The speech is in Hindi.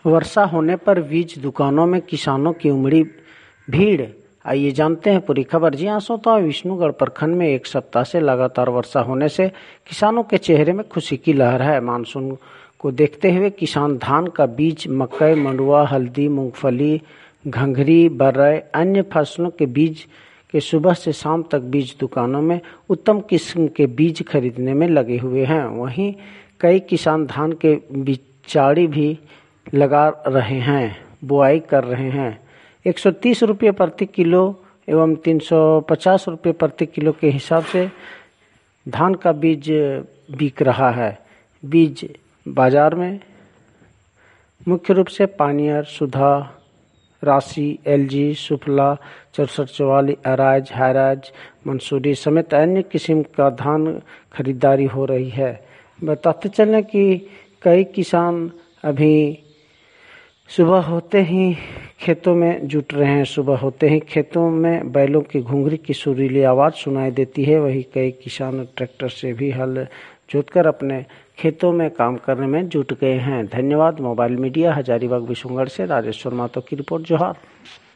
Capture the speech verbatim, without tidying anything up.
वर्षा होने पर बीज दुकानों में किसानों की उमड़ी भीड़। आइए जानते हैं पूरी खबर। जी हाँ श्रोताओं, विष्णुगढ़ प्रखंड में एक सप्ताह से लगातार वर्षा होने से किसानों के चेहरे में खुशी की लहर है। मानसून को देखते हुए किसान धान का बीज, मकई, मंडुआ, हल्दी, मूंगफली, घंघरी, बरई, अन्य फसलों के बीज के सुबह से शाम तक बीज दुकानों में उत्तम किस्म के बीज खरीदने में लगे हुए हैं। वहीं कई किसान धान के बिचाड़ी भी लगा रहे हैं, बुआई कर रहे हैं। एक सौ तीस रुपये प्रति किलो एवं तीन सौ पचास रुपये प्रति किलो के हिसाब से धान का बीज बिक रहा है। बीज बाजार में मुख्य रूप से पानियर, सुधा, राशि, एलजी, सुफला, चौसठ चौवालीस, अराज, हाराज, मंसूरी समेत अन्य किस्म का धान खरीदारी हो रही है। बताते चलें कि कई किसान अभी सुबह होते ही खेतों में जुट रहे हैं। सुबह होते ही खेतों में बैलों की घुंघरी की सुरीली आवाज़ सुनाई देती है। वहीं कई किसान ट्रैक्टर से भी हल जोतकर अपने खेतों में काम करने में जुट गए हैं। धन्यवाद। मोबाइल मीडिया, हजारीबाग विष्णुगढ़ से राजेश्वर मातो की रिपोर्ट। जोहार।